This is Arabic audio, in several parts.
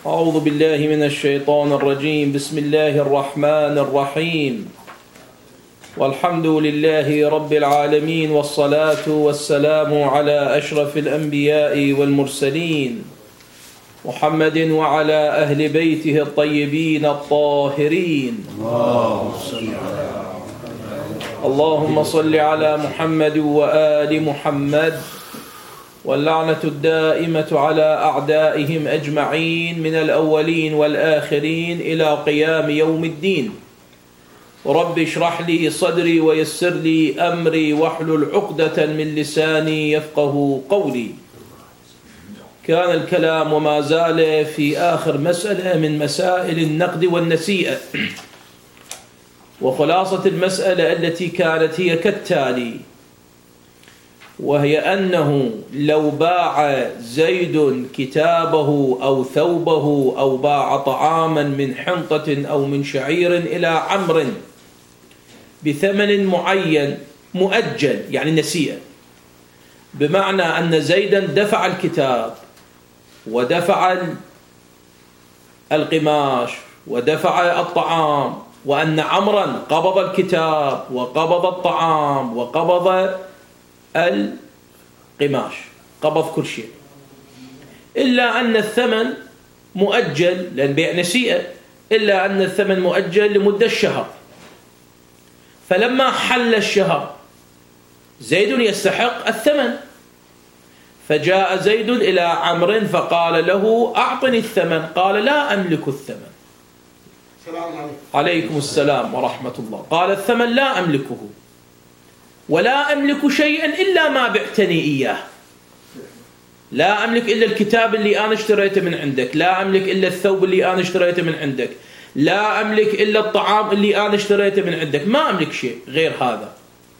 أعوذ بالله من الشيطان الرجيم. بسم الله الرحمن الرحيم. والحمد لله رب العالمين، والصلاة والسلام على أشرف الأنبياء والمرسلين محمد وعلى أهل بيته الطيبين الطاهرين. اللهم صل على محمد وآل محمد، واللعنة الدائمة على أعدائهم أجمعين من الأولين والآخرين إلى قيام يوم الدين. رب اشرح لي صدري ويسر لي أمري واحلل عقدة من لساني يفقه قولي. كان الكلام وما زال في آخر مسألة من مسائل النقد والنسيئة، وخلاصة المسألة التي كانت هي كالتالي، وهي أنه لو باع زيد كتابه أو ثوبه أو باع طعاما من حنطة أو من شعير إلى عمرو بثمن معين مؤجل، يعني نسيئة، بمعنى أن زيدا دفع الكتاب ودفع القماش ودفع الطعام، وأن عمرا قبض الكتاب وقبض الطعام وقبض القماش، قبض كل شيء، إلا أن الثمن مؤجل، لأن بيع نسيئة، إلا أن الثمن مؤجل لمدة الشهر. فلما حل الشهر زيد يستحق الثمن، فجاء زيد إلى عمرو فقال له أعطني الثمن، قال لا أملك الثمن. عليكم السلام ورحمة الله. قال الثمن لا أملكه، ولا أملك شيئا إلا ما بعتني إياه، لا أملك إلا الكتاب اللي أنا اشتريته من عندك، لا أملك إلا الثوب اللي أنا اشتريته من عندك، لا أملك إلا الطعام اللي أنا اشتريته من عندك، ما أملك شيء غير هذا.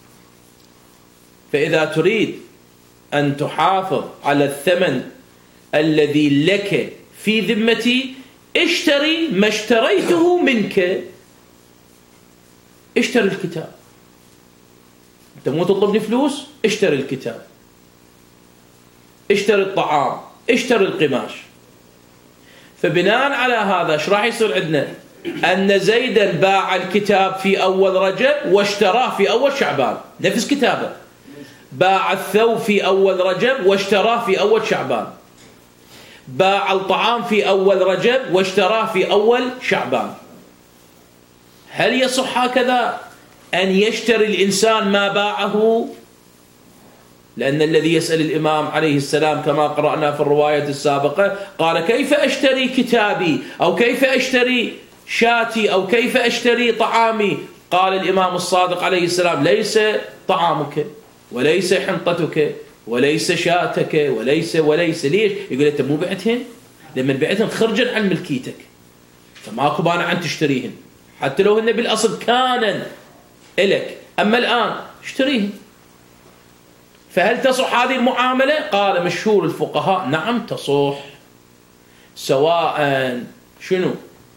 فإذا تريد أن تحافظ على الثمن الذي لك في ذمتي، اشتري ما اشتريته منك، اشتري الكتاب. أنت مو تطلبني فلوس، اشتري الكتاب، اشتري الطعام، اشتري القماش. فبناء على هذا ايش راح يصير عندنا؟ أن زيدا باع الكتاب في أول رجب واشتراه في أول شعبان، نفس كتابه. باع الثوب في أول رجب واشتراه في أول شعبان. باع الطعام في أول رجب واشتراه في أول شعبان. هل يصح هكذا أن يشتري الإنسان ما باعه؟ لأن الذي يسأل الإمام عليه السلام كما قرأنا في الرواية السابقة، قال كيف أشتري كتابي، أو كيف أشتري شاتي، أو كيف أشتري طعامي؟ قال الإمام الصادق عليه السلام ليس طعامك وليس حنطتك وليس شاتك وليس. ليش؟ يقول أنت مو بعتهن؟ لما بعتهن خرجا عن ملكيتك، فماكو مانع أن تشتريهن، حتى لو هن بالأصل كان إلك، أما الآن اشتريهن. فهل تصح هذه المعاملة؟ قال مشهور الفقهاء نعم تصح، سواء شنو؟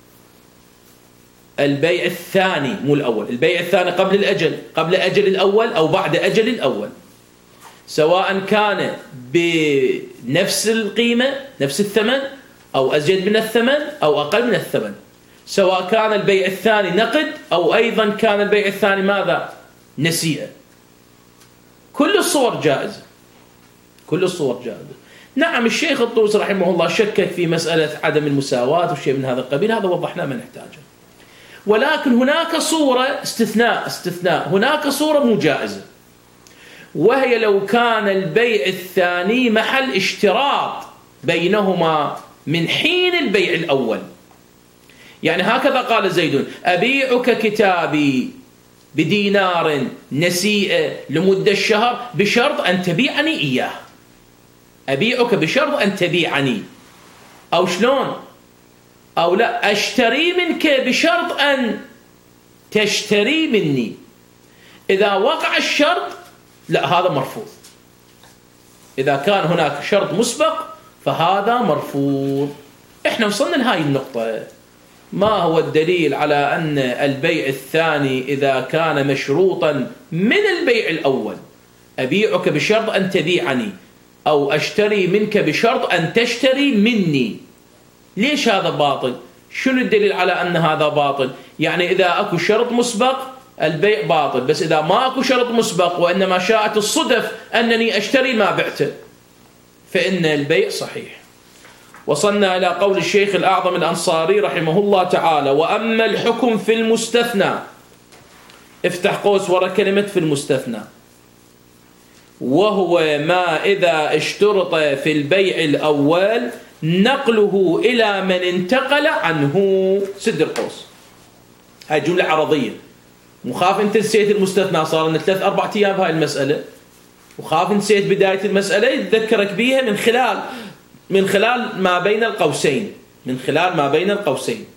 البيع الثاني مو الأول، البيع الثاني قبل الأجل، قبل أجل الأول أو بعد أجل الأول، سواء كان بنفس القيمة نفس الثمن أو أزيد من الثمن أو أقل من الثمن، سواء كان البيع الثاني نقد أو أيضا كان البيع الثاني ماذا؟ نسيئة. كل الصور جائزة، كل الصور جائزة. نعم الشيخ الطوسي رحمه الله شكك في مسألة عدم المساواة وشيء من هذا القبيل، هذا وضحنا ما نحتاجه. ولكن هناك صورة استثناء، هناك صورة مو جائزة، وهي لو كان البيع الثاني محل اشتراط بينهما من حين البيع الأول. يعني هكذا قال زيد أبيعك كتابي بدينار نسيئة لمدة الشهر بشرط أن تبيعني إياه، أبيعك بشرط أن تبيعني، أو شلون؟ أو لا أشتري منك بشرط أن تشتري مني. إذا وقع الشرط لا هذا مرفوض، إذا كان هناك شرط مسبق فهذا مرفوض. إحنا وصلنا لهاي النقطة. ما هو الدليل على أن البيع الثاني إذا كان مشروطا من البيع الأول، أبيعك بشرط أن تبيعني، أو أشتري منك بشرط أن تشتري مني، ليش هذا باطل؟ شنو الدليل على أن هذا باطل؟ يعني إذا أكو شرط مسبق البيع باطل، بس إذا ما أكو شرط مسبق وإنما شاءت الصدف أنني أشتري ما بعته فإن البيع صحيح. وصلنا إلى قول الشيخ الأعظم الأنصاري رحمه الله تعالى: وأما الحكم في المستثنى، افتح قوس وراء كلمة في المستثنى، وهو ما إذا اشترط في البيع الأول نقله إلى من انتقل عنه. سد القوس. هاي جملة عرضية، وخاف انت نسيت المستثنى، صار لنا 3-4 أيام بهاي المسألة، وخاف نسيت بداية المسألة، يتذكرك بيها من خلال ما بين القوسين، من خلال ما بين القوسين.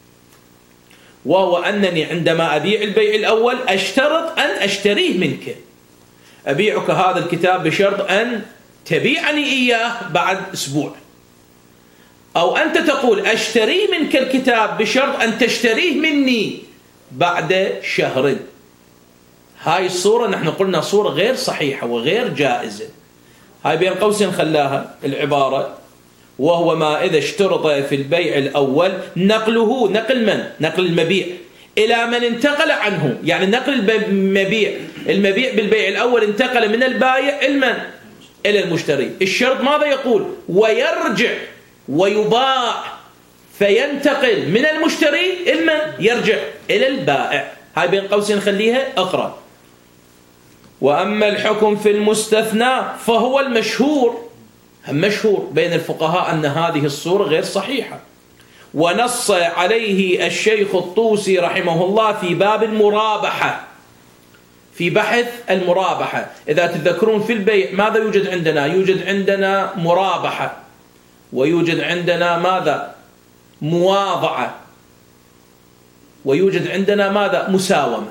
وهو أنني عندما أبيع البيع الأول أشترط أن أشتريه منك. أبيعك هذا الكتاب بشرط أن تبيعني إياه بعد أسبوع، أو أنت تقول أشتري منك الكتاب بشرط أن تشتريه مني بعد شهر. هاي الصورة نحن قلنا صورة غير صحيحة وغير جائزة. هاي بين قوسين خلاها العبارة: وهو ما إذا اشترط في البيع الأول نقله، نقل من؟ نقل المبيع إلى من انتقل عنه، يعني نقل المبيع بالبيع الأول انتقل من البائع إلى المشتري. الشرط ماذا يقول؟ ويرجع ويباع، فينتقل من المشتري يرجع إلى البائع. هاي بين قوسين خليها أقرأ. وأما الحكم في المستثنى فهو المشهور بين الفقهاء أن هذه الصورة غير صحيحة، ونص عليه الشيخ الطوسي رحمه الله في باب المرابحة، في بحث المرابحة. إذا تذكرون في البيع ماذا يوجد عندنا؟ يوجد عندنا مرابحة، ويوجد عندنا ماذا؟ مواضعة، ويوجد عندنا ماذا؟ مساومة.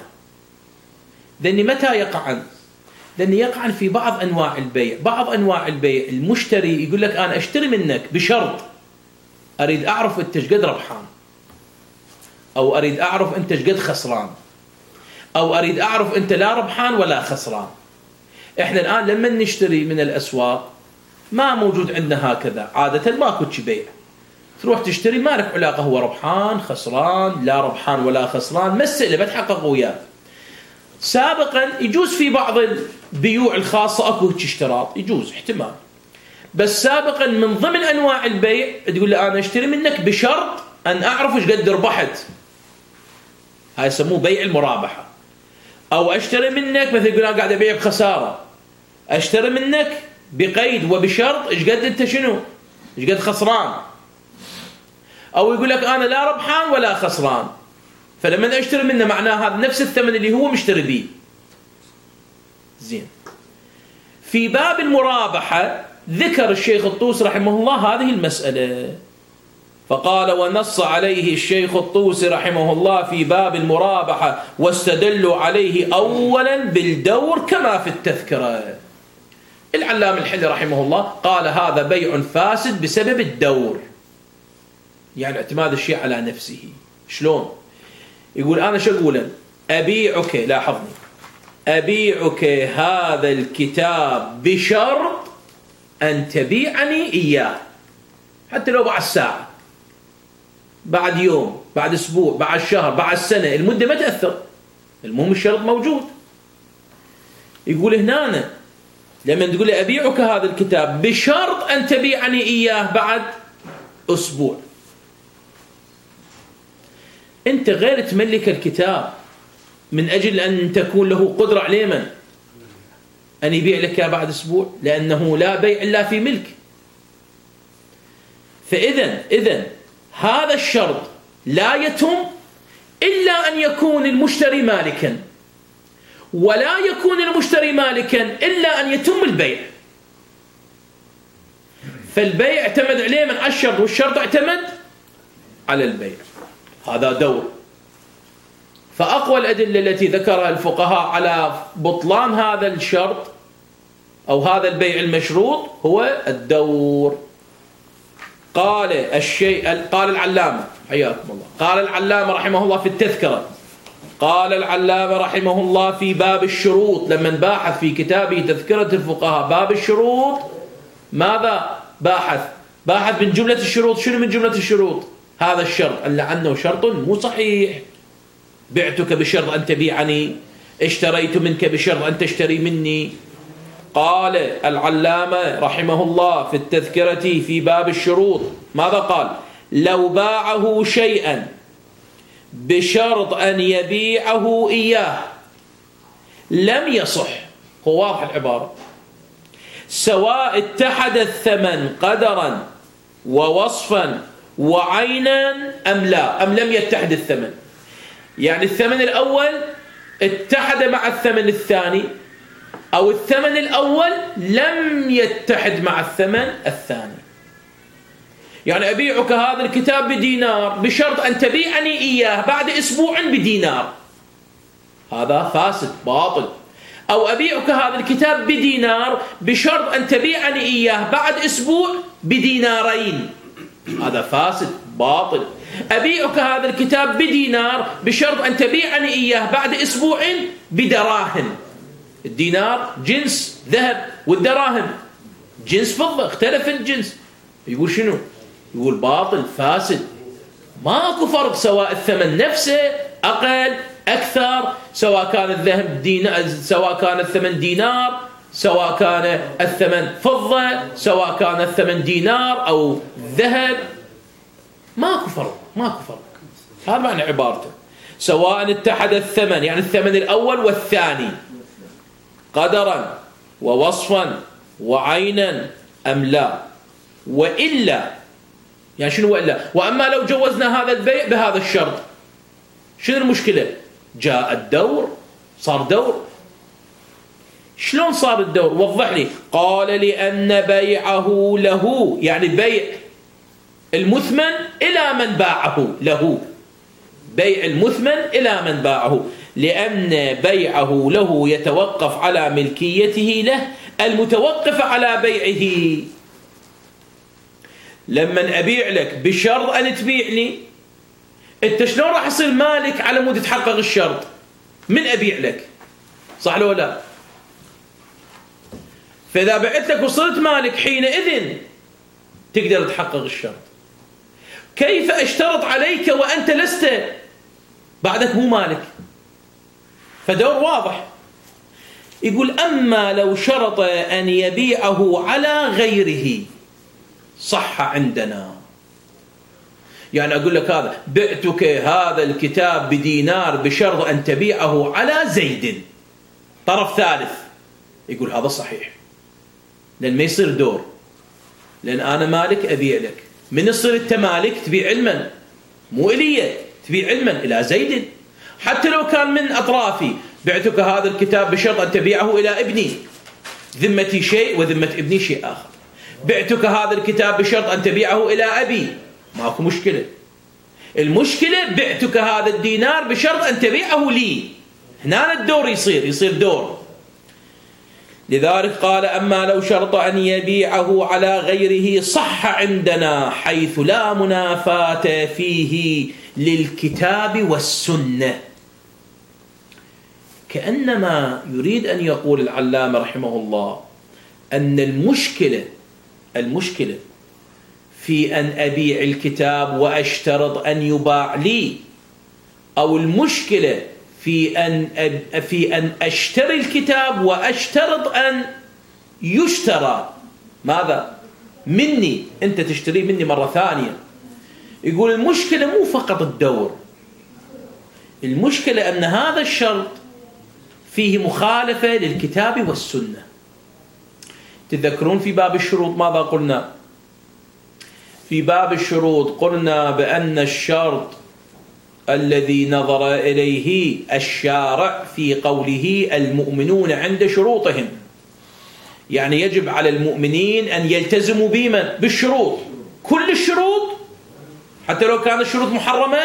لأن متى يقعن؟ لأن يقعن في بعض أنواع البيع. بعض أنواع البيع المشتري يقول لك أنا أشتري منك بشرط أريد أعرف أنت شقد ربحان، أو أريد أعرف أنت شقد خسران، أو أريد أعرف أنت لا ربحان ولا خسران. إحنا الآن لما نشتري من الأسواق ما موجود عندنا هكذا، عادة ما كنتش بيع، تروح تشتري ما لك علاقة هو ربحان خسران، لا ربحان ولا خسران، مسألة بتحقق وياه. سابقا يجوز في بعض البيوع الخاصة أكو اشتراط، يجوز احتمال، بس سابقا من ضمن أنواع البيع تقول لي أنا أشتري منك بشرط أن أعرف ايش قد ربحت، هاي يسموه بيع المرابحة. أو أشتري منك مثل يقول أنا قاعد أبيع بخسارة، أشتري منك بقيد وبشرط ايش قد أنت شنو ايش قد خسران. أو يقول لك أنا لا ربحان ولا خسران، فلما أشتري منه معناه هذا نفس الثمن اللي هو مشتري به. زين. في باب المرابحة ذكر الشيخ الطوسي رحمه الله هذه المسألة، فقال: ونص عليه الشيخ الطوسي رحمه الله في باب المرابحة، واستدلوا عليه أولا بالدور كما في التذكرة. العلامة الحلي رحمه الله قال هذا بيع فاسد بسبب الدور، يعني اعتماد الشيء على نفسه. شلون؟ يقول أنا شو أقول؟ أبيعك، لاحظني، أبيعك هذا الكتاب بشرط أن تبيعني إياه، حتى لو بعد ساعة، بعد يوم، بعد أسبوع، بعد شهر، بعد سنة، المدة ما تأثر، المهم الشرط موجود. يقول هنا لما تقول لي أبيعك هذا الكتاب بشرط أن تبيعني إياه بعد أسبوع، أنت غير تملك الكتاب من أجل أن تكون له قدرة على من أن يبيع لك بعد أسبوع، لأنه لا بيع إلا في ملك. فإذن هذا الشرط لا يتم إلا أن يكون المشتري مالكا، ولا يكون المشتري مالكا إلا أن يتم البيع. فالبيع اعتمد عليه من الشرط، والشرط اعتمد على البيع. هذا دور. فأقوى الأدلة التي ذكرها الفقهاء على بطلان هذا الشرط أو هذا البيع المشروط هو الدور. قال العلامة حياكم الله، قال العلامة رحمه الله في التذكرة، قال العلامة رحمه الله في باب الشروط، لما باحث في كتابه تذكرة الفقهاء باب الشروط ماذا باحث؟ باحث من جملة الشروط. شنو من جملة الشروط؟ هذا الشرط أن عنه شرط مو صحيح. بعتك بشرط أن تبيعني، اشتريت منك بشرط أن تشتري مني. قال العلامة رحمه الله في التذكرة في باب الشروط ماذا قال؟ لو باعه شيئا بشرط أن يبيعه إياه لم يصح. هو واضح العبارة، سواء اتحد الثمن قدرا ووصفا وعينا أم لا، أم لم يتحد الثمن. يعني الثمن الأول اتحد مع الثمن الثاني، أو الثمن الأول لم يتحد مع الثمن الثاني. يعني أبيعك هذا الكتاب بدينار بشرط أن تبيعني إياه بعد أسبوع بدينار، هذا فاسد باطل. أو أبيعك هذا الكتاب بدينار بشرط أن تبيعني إياه بعد أسبوع بدينارين، هذا فاسد باطل. أبيعك هذا الكتاب بدينار بشرط أن تبيعني إياه بعد أسبوع بدراهم. الدينار جنس ذهب والدراهم جنس فضة، اختلف الجنس. يقول شنو؟ يقول باطل فاسد. ماكو فرق، سواء الثمن نفسه أقل أكثر، سواء كان الذهب دينار، سواء كان الثمن دينار، سواء كان الثمن فضة، سواء كان الثمن دينار أو ذهب، ماكو فرق، ماكو فرق. هذا معنى عبارته. سواء اتحد الثمن، يعني الثمن الأول والثاني قدرا ووصفا وعينا أم لا، وإلا يعني شنو وإلا؟ وأما لو جوزنا هذا البيع بهذا الشرط، شنو المشكلة؟ جاء الدور، صار دور. شلون صار الدور؟ وضح لي. قال لأن بيعه له، يعني بيع المثمن إلى من باعه له، بيع المثمن إلى من باعه، لأن بيعه له يتوقف على ملكيته له المتوقفة على بيعه. لما أبيع لك بشرط أن تبيعني، أنت شلون راح يصير مالك على مود تحقق الشرط؟ من أبيع لك، صح لو لا؟ فإذا بعت لك وصرت مالك حينئذ تقدر تحقق الشرط. كيف أشترط عليك وأنت لست بعدك مو مالك؟ فدور واضح. يقول أما لو شرط أن يبيعه على غيره صح عندنا. يعني أقول لك هذا بعتك هذا الكتاب بدينار بشرط أن تبيعه على زيد، طرف ثالث، يقول هذا صحيح، لأن ما يصير دور، لأن أنا مالك أبيع لك. من يصير أنت مالك تبيع علما، مو إلي، تبيع علما إلى زيد. حتى لو كان من أطرافي، بعتك هذا الكتاب بشرط أن تبيعه إلى ابني، ذمتي شيء وذمة ابني شيء آخر. بعتك هذا الكتاب بشرط أن تبيعه إلى أبي، ماكو مشكلة. المشكلة بعتك هذا الدينار بشرط أن تبيعه لي، هنا الدور يصير دور. لذلك قال أما لو شرط أن يبيعه على غيره صح عندنا، حيث لا منافاة فيه للكتاب والسنة. كأنما يريد أن يقول العلامة رحمه الله أن المشكلة في أن أبيع الكتاب وأشترط أن يباع لي، أو المشكلة في أن أشتري الكتاب وأشترط أن يشترى ماذا؟ مني، أنت تشتري مني مرة ثانية. يقول المشكلة مو فقط الدور، المشكلة أن هذا الشرط فيه مخالفة للكتاب والسنة. تذكرون في باب الشروط ماذا قلنا؟ في باب الشروط قلنا بأن الشرط الذي نظر إليه الشارع في قوله المؤمنون عند شروطهم، يعني يجب على المؤمنين أن يلتزموا بالشروط، كل الشروط حتى لو كانت الشروط محرمة.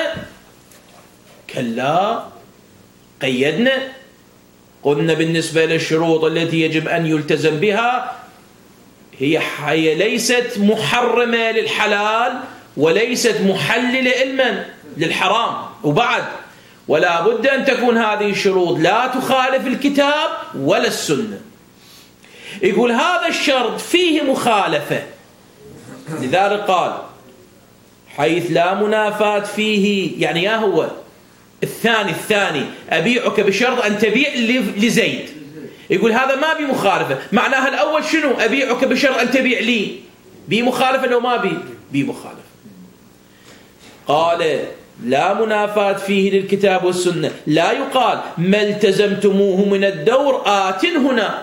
كلا، قيدنا، قلنا بالنسبة للشروط التي يجب أن يلتزم بها هي ليست محرمة للحلال وليست محللة علما للحرام، وبعد ولا بد أن تكون هذه الشروط لا تخالف الكتاب ولا السنة. يقول هذا الشرط فيه مخالفة لذلك قال حيث لا منافاة فيه، يعني يا هو الثاني أبيعك بشرط أن تبيع لزيد، يقول هذا ما بي مخالفة. معناها الأول شنو؟ أبيعك بشرط أن تبيع لي، بي مخالفة لو ما بي مخالفة. قال لا منافاة فيه للكتاب والسنة، لا يقال ما التزمتموه من الدور آت هنا.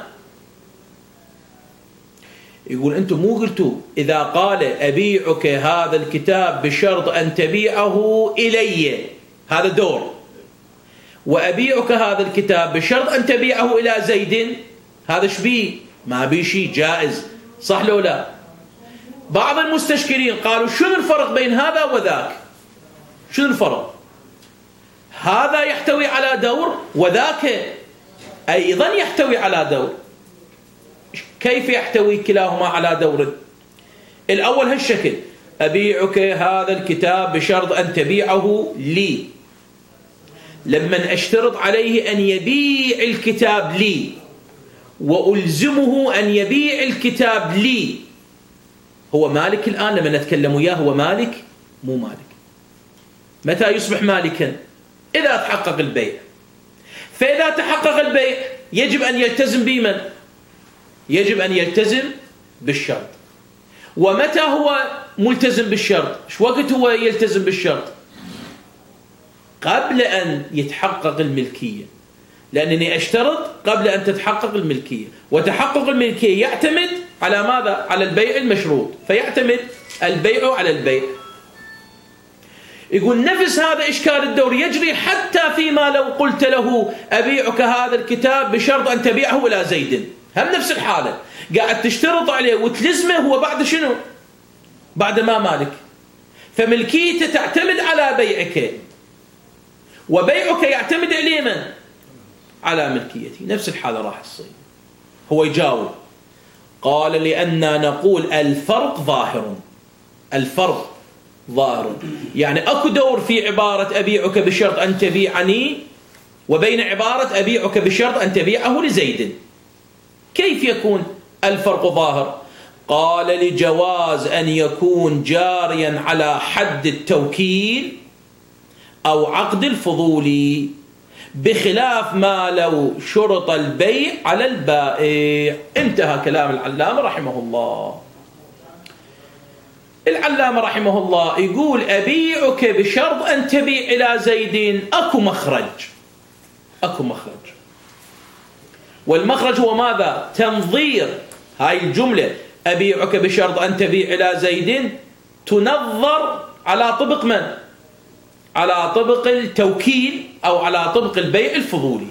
يقول أنتم مو قلتوا إذا قال أبيعك هذا الكتاب بشرط أن تبيعه إلي، هذا دور، وأبيعك هذا الكتاب بشرط أن تبيعه إلى زيد، هذا شبيه ما بي شيء جائز، صح لو لا؟ بعض المستشكلين قالوا شنو الفرق بين هذا وذاك؟ شنو الفرق؟ هذا يحتوي على دور وذاك أيضا يحتوي على دور. كيف يحتوي كلاهما على دور؟ الأول هالشكل، أبيعك هذا الكتاب بشرط أن تبيعه لي، لما أشترط عليه أن يبيع الكتاب لي وألزمه أن يبيع الكتاب لي، هو مالك الآن لما نتكلم وياه، هو مالك؟ مو مالك. متى يصبح مالكا؟ إذا تحقق البيع. فإذا تحقق البيع يجب أن يلتزم بمن؟ يجب أن يلتزم بالشرط. ومتى هو ملتزم بالشرط؟ ايش وقت هو يلتزم بالشرط؟ قبل أن يتحقق الملكية، لأنني أشترط قبل أن تتحقق الملكية، وتحقق الملكية يعتمد على ماذا؟ على البيع المشروط، فيعتمد البيع على البيع. يقول نفس هذا إشكال الدور يجري حتى فيما لو قلت له أبيعك هذا الكتاب بشرط أن تبيعه إلى زيد، هم نفس الحالة، قاعد تشترط عليه وتلزمه، هو بعد شنو؟ بعد ما مالك، فملكيته تعتمد على بيعك، وبيعك يعتمد عليه من؟ على ملكيتي. نفس الحالة راح تصير. هو يجاوب قال لأننا نقول الفرق ظاهر، الفرق ظاهر، يعني أكو دور في عبارة أبيعك بشرط أن تبيعني وبين عبارة أبيعك بشرط أن تبيعه لزيد. كيف يكون الفرق ظاهر؟ قال لجواز أن يكون جاريا على حد التوكيل أو عقد الفضولي، بخلاف ما لو شرط البيع على البائع. انتهى كلام العلامة رحمه الله. العلامة رحمه الله يقول أبيعك بشرط أن تبيع إلى زيد، أكو مخرج، أكو مخرج، والمخرج هو ماذا؟ تنظير هاي الجملة أبيعك بشرط أن تبيع إلى زيد، تنظر على طبق من؟ على طبق التوكيل أو على طبق البيع الفضولي.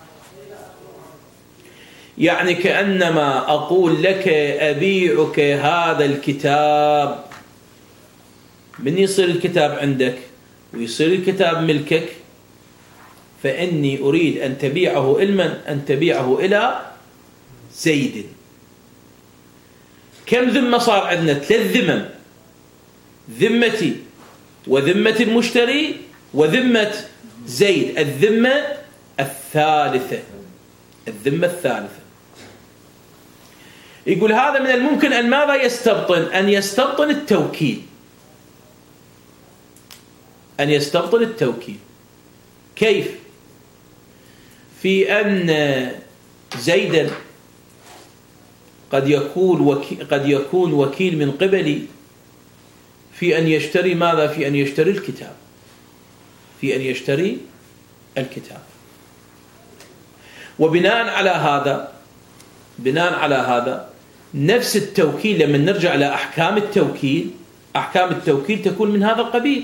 يعني كأنما أقول لك أبيعك هذا الكتاب، من يصير الكتاب عندك ويصير الكتاب ملكك، فإني أريد أن تبيعه إلمن؟ أن تبيعه إلى زيد. كم ذمة صار عندنا؟ 3 ذمم، ذمتي وذمة المشتري وذمة زيد، الذمة الثالثة، الذمة الثالثة. يقول هذا من الممكن أن ماذا يستبطن؟ أن يستبطن التوكيل، أن يستبطن التوكيل. كيف؟ في أن زيدا قد يكون وكيل من قبلي في أن يشتري ماذا؟ في أن يشتري الكتاب، في أن يشتري الكتاب. وبناء على هذا نفس التوكيل، لما نرجع إلى أحكام التوكيل تكون من هذا القبيل،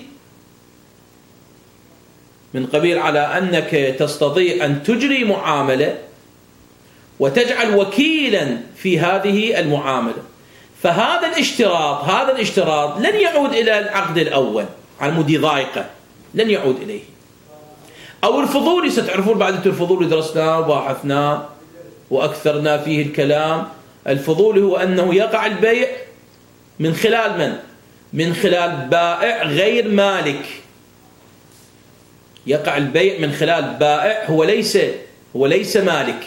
من قبيل على أنك تستطيع أن تجري معاملة وتجعل وكيلا في هذه المعاملة. فهذا الاشتراط لن يعود إلى العقد الأول على مود ضائقة، لن يعود إليه. أو الفضولي، ستعرفون بعد الفضولي درسناه وباحثناه وأكثرنا فيه الكلام. الفضولي هو أنه يقع البيع من خلال من؟ من خلال بائع غير مالك. يقع البيع من خلال بائع هو ليس مالك،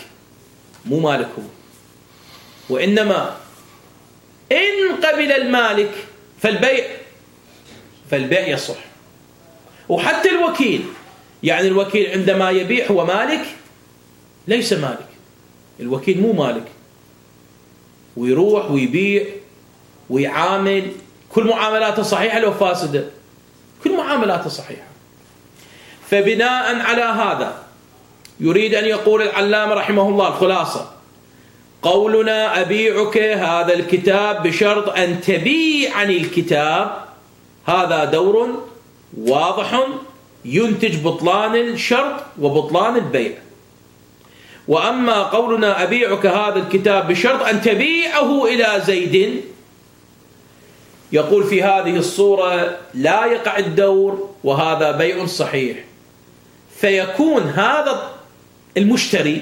مو مالك هو، وإنما إن قبل المالك فالبيع يصح. وحتى الوكيل، يعني الوكيل عندما يبيع هو مالك؟ ليس مالك، الوكيل مو مالك، ويروح ويبيع ويعامل، كل معاملاته صحيحة لو فاسدة؟ كل معاملاته صحيحة. فبناء على هذا يريد أن يقول العلامة رحمه الله الخلاصة: قولنا أبيعك هذا الكتاب بشرط أن تبيعني الكتاب، هذا دور واضح ينتج بطلان الشرط وبطلان البيع. وأما قولنا أبيعك هذا الكتاب بشرط أن تبيعه إلى زيد، يقول في هذه الصورة لا يقع الدور، وهذا بيع صحيح، فيكون هذا المشتري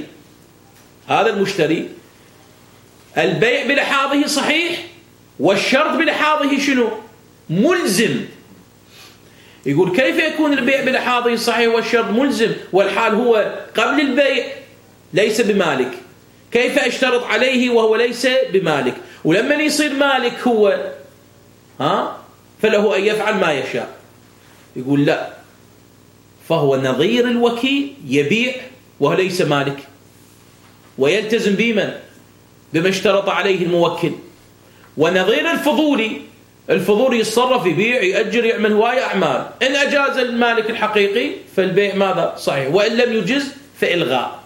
البيع بلحاظه صحيح، والشرط بلحاظه شنو؟ ملزم. يقول كيف يكون البيع بلحاظه صحيح والشرط ملزم والحال هو قبل البيع ليس بمالك؟ كيف اشترط عليه وهو ليس بمالك؟ ولما يصير مالك هو فله أن يفعل ما يشاء. يقول لا، فهو نظير الوكيل يبيع وهو ليس مالك، ويلتزم بما اشترط عليه الموكل. ونظير الفضولي يتصرف، يبيع، يأجر، يعمل هواية أعمال. إن أجاز المالك الحقيقي فالبيع ماذا؟ صحيح، وإن لم يجز فإلغاء.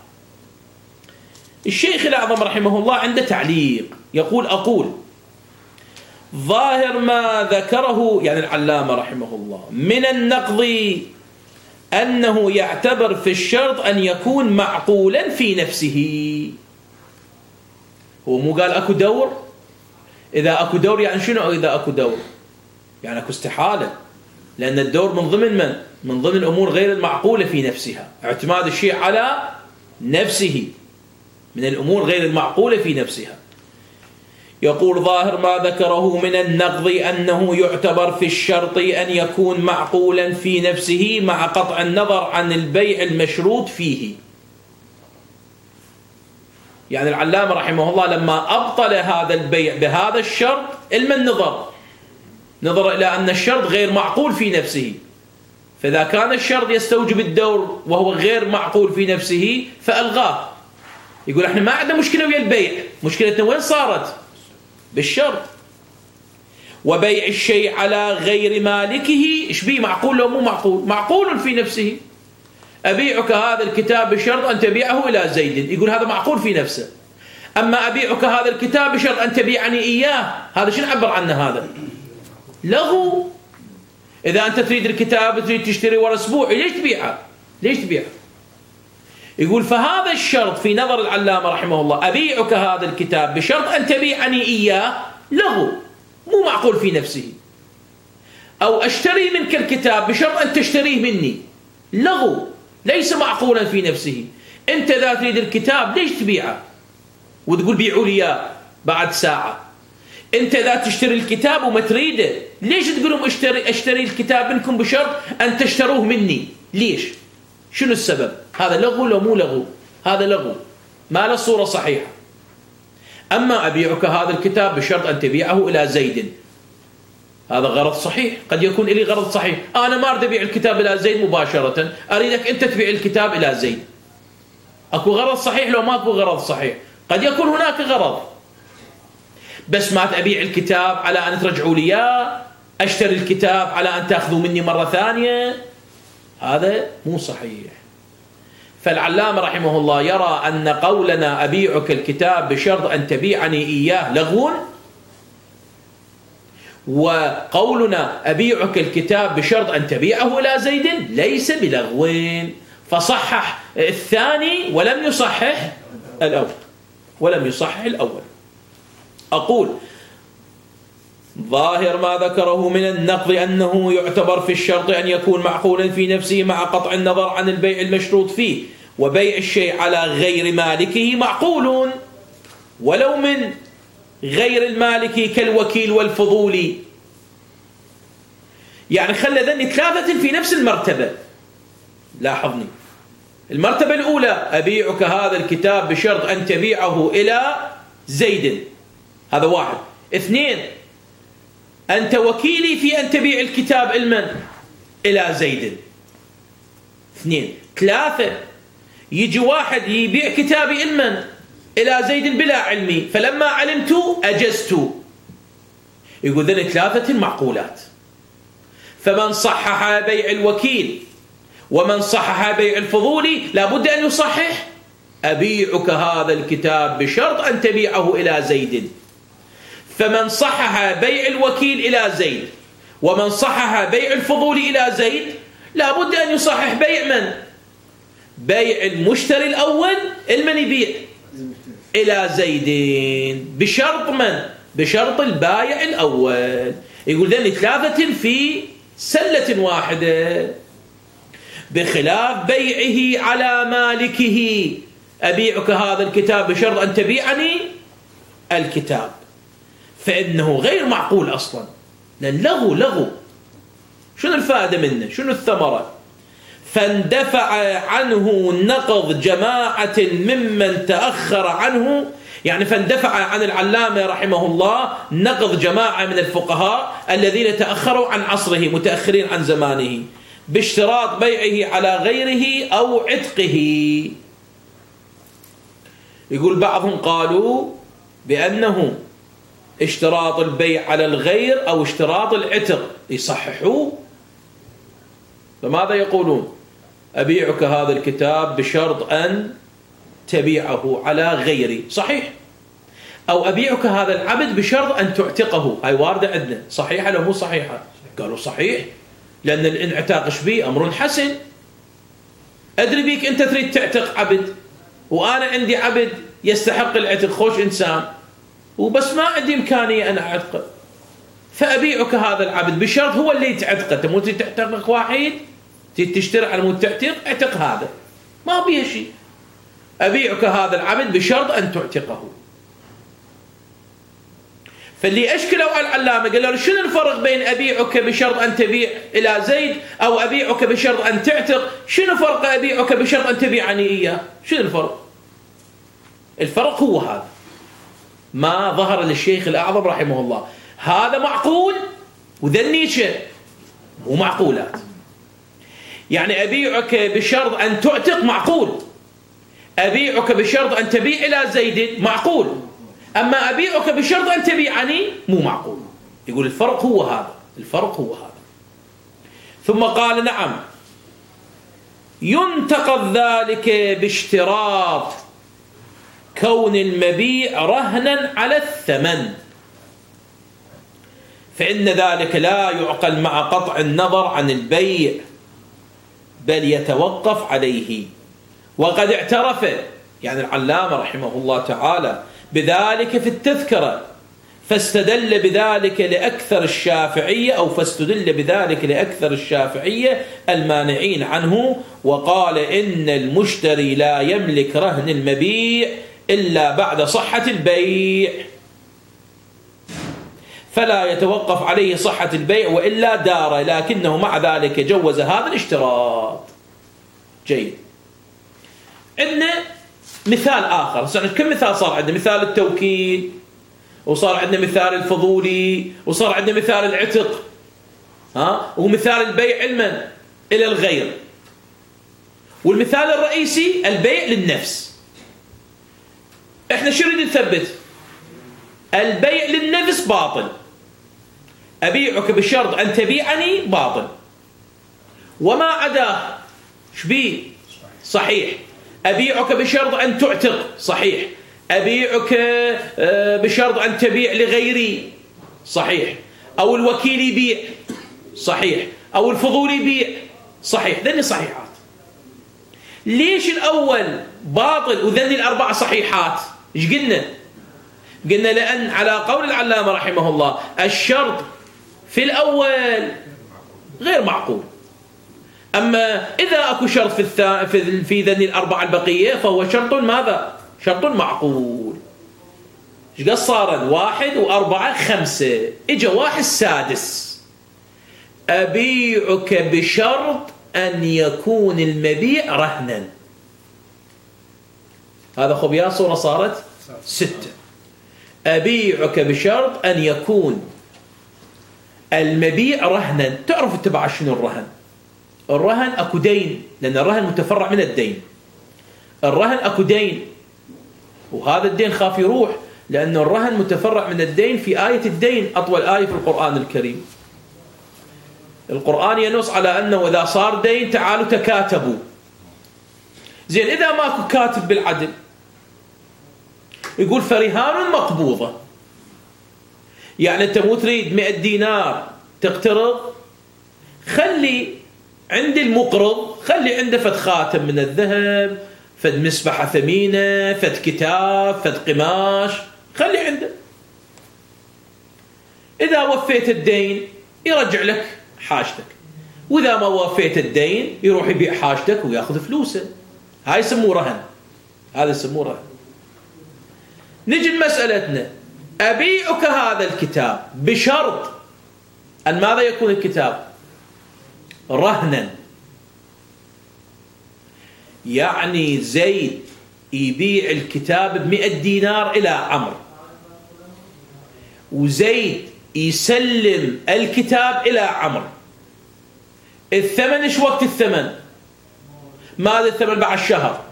الشيخ الأعظم رحمه الله عنده تعليق، يقول: أقول ظاهر ما ذكره يعني العلامة رحمه الله من النقض أنه يعتبر في الشرط أن يكون معقولا في نفسه. هو مو قال أكو دور؟ إذا أكو دور يعني شنو؟ إذا أكو دور يعني أكو استحالة، لأن الدور من ضمن الأمور غير المعقولة في نفسها. اعتماد الشيء على نفسه من الأمور غير المعقولة في نفسها. يقول: ظاهر ما ذكره من النقض أنه يعتبر في الشرط أن يكون معقولا في نفسه مع قطع النظر عن البيع المشروط فيه. يعني العلامة رحمه الله لما أبطل هذا البيع بهذا الشرط نظر إلى أن الشرط غير معقول في نفسه، فإذا كان الشرط يستوجب الدور وهو غير معقول في نفسه فألغاه. يقول احنا ما عندنا مشكلة ويا البيع، مشكلتنا وين صارت؟ بالشرط. وبيع الشيء على غير مالكه ايش بيه؟ معقول لو مو معقول؟ معقول في نفسه. أبيعك هذا الكتاب بشرط أن تبيعه إلى زيد، يقول هذا معقول في نفسه. أما أبيعك هذا الكتاب بشرط أن تبيعني إياه، هذا شو نعبر عنه؟ هذا لغو. إذا أنت تريد الكتاب تريد تشتري ورا أسبوع، ليش تبيعه؟ يقول فهذا الشرط في نظر العلامة رحمه الله، أبيعك هذا الكتاب بشرط أن تبيعني إياه، لغو، مو معقول في نفسه. أو أشتري منك الكتاب بشرط أن تشتريه مني، لغو، ليس معقولا في نفسه. أنت إذا تريد الكتاب ليش تبيعه وتقول بيعوا لي إياه بعد ساعة؟ أنت إذا تشتري الكتاب وما تريده ليش تقولون أشتري الكتاب منكم بشرط أن تشتروه مني؟ ليش؟ شنو السبب؟ هذا لغو لو مو لغو؟ هذا لغو، ما له صورة صحيحة. أما أبيعك هذا الكتاب بشرط أن تبيعه إلى زيد، هذا غرض صحيح، قد يكون لي غرض صحيح. أنا ما أريد أبيع الكتاب إلى زيد مباشرة، أريدك أنت تبيع الكتاب إلى زيد. أكو غرض صحيح لو ما أكو غرض صحيح؟ قد يكون هناك غرض، بس ما أبيع الكتاب على أن ترجعوا لي إياه، أشتري الكتاب على أن تأخذوا مني مرة ثانية، هذا مو صحيح. فالعلامة رحمه الله يرى أن قولنا أبيعك الكتاب بشرط أن تبيعني إياه لغو، وقولنا أبيعك الكتاب بشرط أن تبيعه إلى زيد ليس بلغو. فصحح الثاني ولم يصحح الأول. أقول ظاهر ما ذكره من النقض أنه يعتبر في الشرط أن يكون معقولا في نفسه مع قطع النظر عن البيع المشروط فيه، وبيع الشيء على غير مالكه معقول ولو من غير المالك كالوكيل والفضولي. يعني خلى ذني ثلاثة في نفس المرتبة. لاحظني، المرتبة الأولى أبيعك هذا الكتاب بشرط أن تبيعه إلى زيد، هذا واحد. اثنين، أنت وكيلي في أن تبيع الكتاب إلى زيد. 2. 3. يجي واحد يبيع كتابي إلى زيد بلا علمي، فلما علمت أجزت. يقول ذلك 3 معقولات. فمن صحح بيع الوكيل ومن صحح بيع الفضولي لابد أن يصحح أبيعك هذا الكتاب بشرط أن تبيعه إلى زيد. فمن صحح بيع الوكيل إلى زيد ومن صحح بيع الفضولي إلى زيد لابد أن يصحح بيع بيع المشتري الأول يبيع إلى زيد بشرط بشرط البايع الأول. يقول ذلك 3 في سلة واحدة، بخلاف بيعه على مالكه. أبيعك هذا الكتاب بشرط أن تبيعني الكتاب، فإنه غير معقول أصلا، لأن لغو. شنو الفائدة منه؟ شنو الثمرة؟ فاندفع عنه نقض جماعة ممن تأخر عنه، يعني فاندفع عن العلامة رحمه الله نقض جماعة من الفقهاء الذين تأخروا عن عصره، متأخرين عن زمانه، باشتراط بيعه على غيره أو عتقه. يقول بعضهم قالوا بأنه اشتراط البيع على الغير أو اشتراط العتق يصححوه. فماذا يقولون؟ أبيعك هذا الكتاب بشرط أن تبيعه على غيري، صحيح. أو أبيعك هذا العبد بشرط أن تعتقه، هاي واردة عندنا، صحيحة لو مو صحيحة؟ قالوا صحيح، لأن الانعتاق شبيه أمر حسن. أدري بيك أنت تريد تعتق عبد وأنا عندي عبد يستحق العتق، خوش إنسان، وبس ما عندي إمكانية أنا أعتقه، فأبيعك هذا العبد بشرط هو اللي يتعتقه. تمو تعتق واحد تشتري على مود تعتق، اعتق هذا ما بيه شيء. أبيعك هذا العبد بشرط أن تعتقه. فاللي أشكلوا على العلامة قال له شنو الفرق بين أبيعك بشرط أن تبيع إلى زيد أو أبيعك بشرط أن تعتق؟ شنو فرق أبيعك بشرط أن تبيعني إياه؟ شنو الفرق؟ الفرق هو هذا ما ظهر للشيخ الأعظم رحمه الله. هذا معقول وذنيشه ومعقولات. يعني أبيعك بشرط أن تعتق معقول، أبيعك بشرط أن تبيع إلى زيد معقول، أما أبيعك بشرط أن تبيعني مو معقول. يقول الفرق هو هذا، الفرق هو هذا. ثم قال نعم ينتقض ذلك باشتراط كون المبيع رهنا على الثمن، فإن ذلك لا يعقل مع قطع النظر عن البيع بل يتوقف عليه. وقد اعترف يعني العلامة رحمه الله تعالى بذلك في التذكرة، فاستدل بذلك لأكثر الشافعية أو فاستدل بذلك لأكثر الشافعية المانعين عنه، وقال إن المشتري لا يملك رهن المبيع إلا بعد صحة البيع، فلا يتوقف عليه صحة البيع وإلا دار، لكنه مع ذلك جوز هذا الاشتراط. جيد. عندنا مثال آخر، كم مثال صار عندنا؟ مثال التوكيل، وصار عندنا مثال الفضولي، وصار عندنا مثال العتق، ومثال البيع علما إلى الغير، والمثال الرئيسي البيع للنفس. احنا شو نريد نثبت؟ البيع للنفس باطل، أبيعك بشرط أن تبيعني باطل، وما عداه شبيه صحيح. أبيعك بشرط أن تعتق صحيح، أبيعك بشرط أن تبيع لغيري صحيح، أو الوكيل يبيع صحيح، أو الفضول يبيع صحيح. ذني صحيحات. ليش الأول باطل وذني الأربع صحيحات؟ إيش قلنا؟ قلنا لأن على قول العلامة رحمه الله الشرط في الأول غير معقول، أما إذا أكو شرط في ذني الأربعة البقية فهو شرط ماذا؟ شرط معقول. إيش قد صار؟ 1 و4 5، إجا 1 سادس، أبيعك بشرط أن يكون المبيع رهنا. هذا خبيا صورة صارت 6. أبيعك بشرط أن يكون المبيع رهنا. تعرف تبع شنو الرهن؟ الرهن اكو دين، لأن الرهن متفرع من الدين. الرهن اكو دين، وهذا الدين خاف يروح، لأن الرهن متفرع من الدين في آية الدين، أطول آية في القرآن الكريم. القرآن ينص على أنه إذا صار دين تعالوا تكاتبوا. زين، إذا ماكو كاتب بالعدل يقول فرهان مقبوضة، يعني أنت مو تريد 100 دينار تقترض، خلي عند المقرض خلي عنده فد خاتم من الذهب، فد مسبحة ثمينة، فد كتاب، فد قماش، خلي عنده. إذا وفيت الدين يرجع لك حاجتك، وإذا ما وفيت الدين يروح يبيع حاجتك ويأخذ فلوسه. هاي يسموه رهن، هذا يسموه رهن. نجي لمسألتنا، أبيعك هذا الكتاب بشرط أن ماذا يكون الكتاب؟ رهنا. يعني زيد يبيع الكتاب ب100 دينار إلى عمرو، وزيد يسلم الكتاب إلى عمرو. الثمن إيش وقت الثمن؟ ماذا الثمن؟ بعد الشهر.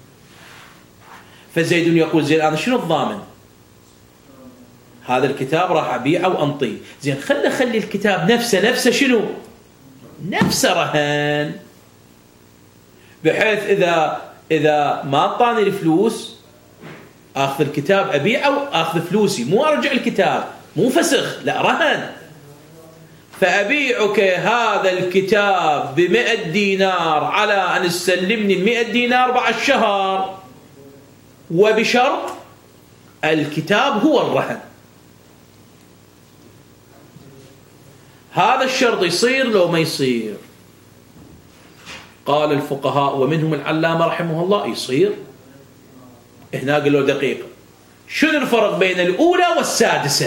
فزيد يقول زين أنا شنو الضامن؟ هذا الكتاب راح أبيعه وأنطيه. زين خلي الكتاب نفسه شنو؟ نفسه رهن، بحيث إذا ما أعطاني الفلوس أخذ الكتاب أبيعه وأخذ فلوسي، مو أرجع الكتاب، مو فسخ، لا رهن. فأبيعك هذا الكتاب ب100 دينار على أن تسلمني 100 دينار بعد الشهر، وبشرط الكتاب هو الرهن. هذا الشرط يصير لو ما يصير؟ قال الفقهاء ومنهم العلامة رحمه الله يصير. هنا قالوا دقيقة، شنو الفرق بين الأولى والسادسة؟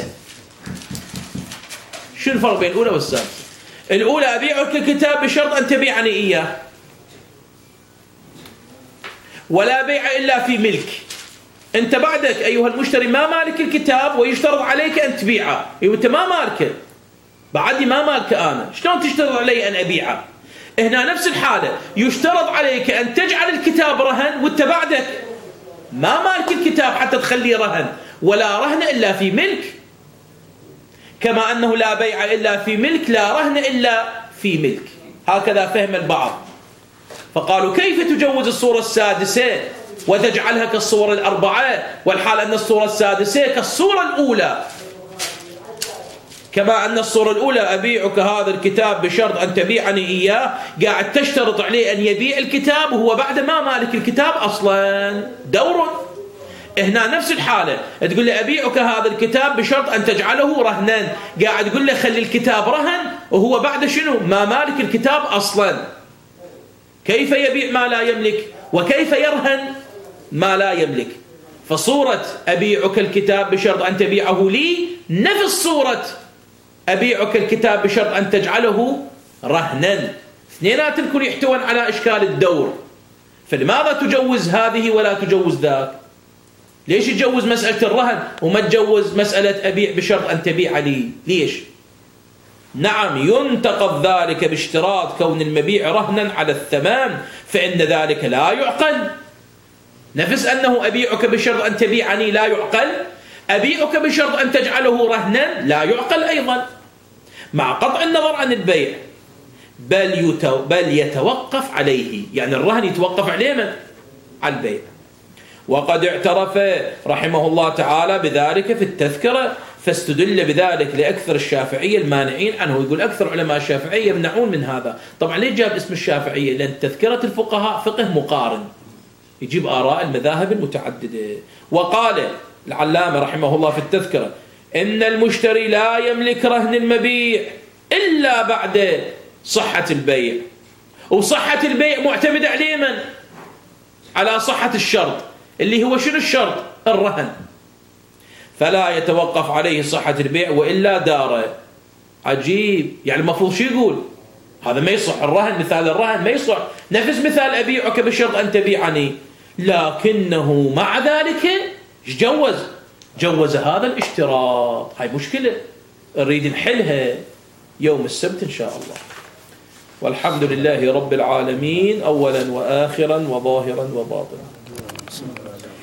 شنو الفرق بين الأولى والسادسة؟ الأولى أبيعك الكتاب بشرط أن تبيعني إياه، ولا بيع إلا في ملك. أنت بعدك أيها المشتري ما مالك الكتاب، ويشترط عليك أن تبيعه. أنت ما مالكه، بعدي ما مالكه أنا، شلون تشترط علي أن أبيعه؟ هنا نفس الحالة، يشترط عليك أن تجعل الكتاب رهن، وأنت بعدك ما مالك الكتاب حتى تخليه رهن، ولا رهن إلا في ملك. كما أنه لا بيع إلا في ملك، لا رهن إلا في ملك. هكذا فهم البعض، فقالوا كيف تجوز الصورة السادسة وتجعلها كالصور الأربعة، والحال أن الصورة السادسة كالصورة الأولى. كما أن الصورة الأولى أبيعك هذا الكتاب بشرط أن تبيعني إياه، قاعد تشترط عليه أن يبيع الكتاب وهو بعد ما مالك الكتاب أصلا. دور. هنا نفس الحالة، تقول لي أبيعك هذا الكتاب بشرط أن تجعله رهنا، قاعد تقول لي خلي الكتاب رهن وهو بعد شنو؟ ما مالك الكتاب أصلا. كيف يبيع ما لا يملك؟ وكيف يرهن ما لا يملك؟ فصورة أبيعك الكتاب بشرط أن تبيعه لي نفس صورة أبيعك الكتاب بشرط أن تجعله رهنا. اثنينات الكل يحتوون على إشكال الدور. فلماذا تجوز هذه ولا تجوز ذاك؟ ليش تجوز مسألة الرهن وما تجوز مسألة أبيع بشرط أن تبيع لي؟ ليش؟ نعم ينتقض ذلك باشتراط كون المبيع رهنا على الثمن، فإن ذلك لا يعقل. نفس أنه أبيعك بشرط أن تبيعني لا يعقل، أبيعك بشرط أن تجعله رهنا لا يعقل أيضا، مع قطع النظر عن البيع. بل يتوقف عليه، يعني الرهن يتوقف عليه من؟ على البيع. وقد اعترف رحمه الله تعالى بذلك في التذكرة، فاستدل بذلك لأكثر الشافعية المانعين عنه. يقول أكثر علماء الشافعية يمنعون من هذا. طبعا ليه جاب اسم الشافعية؟ لأن تذكرة الفقهاء فقه مقارن، يجيب آراء المذاهب المتعددة. وقال العلامة رحمه الله في التذكرة إن المشتري لا يملك رهن المبيع إلا بعد صحة البيع، وصحة البيع معتمدة عليه من؟ على صحة الشرط، اللي هو شنو الشرط؟ الرهن. فلا يتوقف عليه صحة البيع وإلا داره. عجيب، يعني المفروض شو يقول؟ هذا ما يصح، الرهن مثال الرهن ما يصح، نفس مثال أبيعك بشرط أن تبيعني. لكنه مع ذلك جوز هذا الاشتراط. هاي مشكلة نريد نحلها. يوم السبت إن شاء الله. والحمد لله رب العالمين أولا وآخرا وظاهرا وباطنا.